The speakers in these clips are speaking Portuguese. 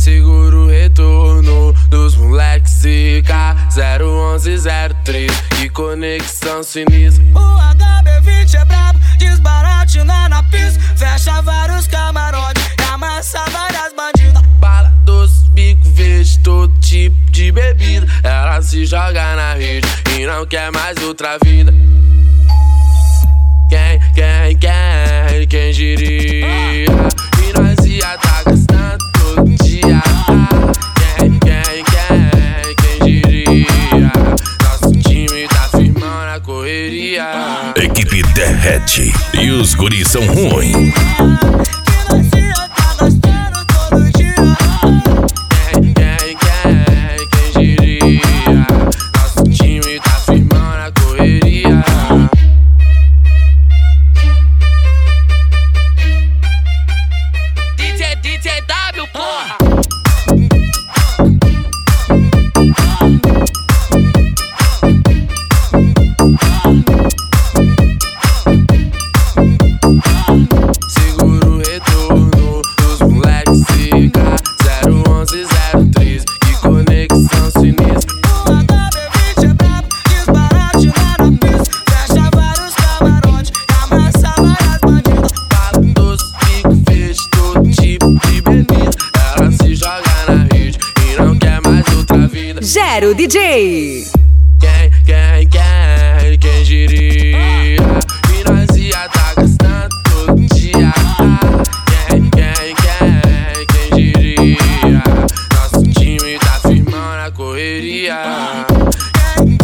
Segura o retorno dos moleques zica 01103, que conexão sinistra. O HB20 é brabo, desbaratina na pista, fecha vários camarotes e amassa várias bandidas. Bala doce, bico verde, todo tipo de bebida. Ela se joga na rede e não quer mais outra vida. Quem diria? E nós ia tá gastando todo dia. Quem diria? Nosso time tá firmando a correria. Equipe derrete e os guris são ruins. Quem diria? Nosso time tá firmando a correria. DJW, porra! Segura o retorno dos moleques zica 01103, que conexão sinistra. O HB20 é brabo, desbaratina na pista, fecha vários camarotes e amassa várias bandidas. Bala doce, bico verde, todo tipo de bebida. Ela se joga na rede e não quer mais outra vida. Gero DJ. Quem diria? E nós ia tá gastando todo dia. Quem diria? Nosso time tá firmando a correria. Quem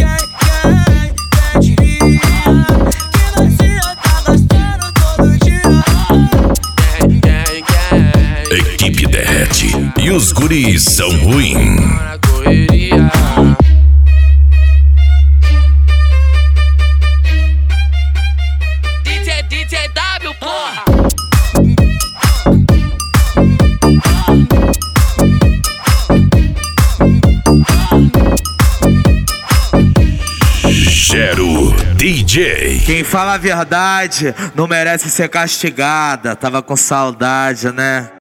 diria que nós ia tá gastando todo dia. Equipe derrete e os guris são ruins. Na correria. DJW, porra! Gero DJ. Quem fala a verdade não merece ser castigada. Tava com saudade, né?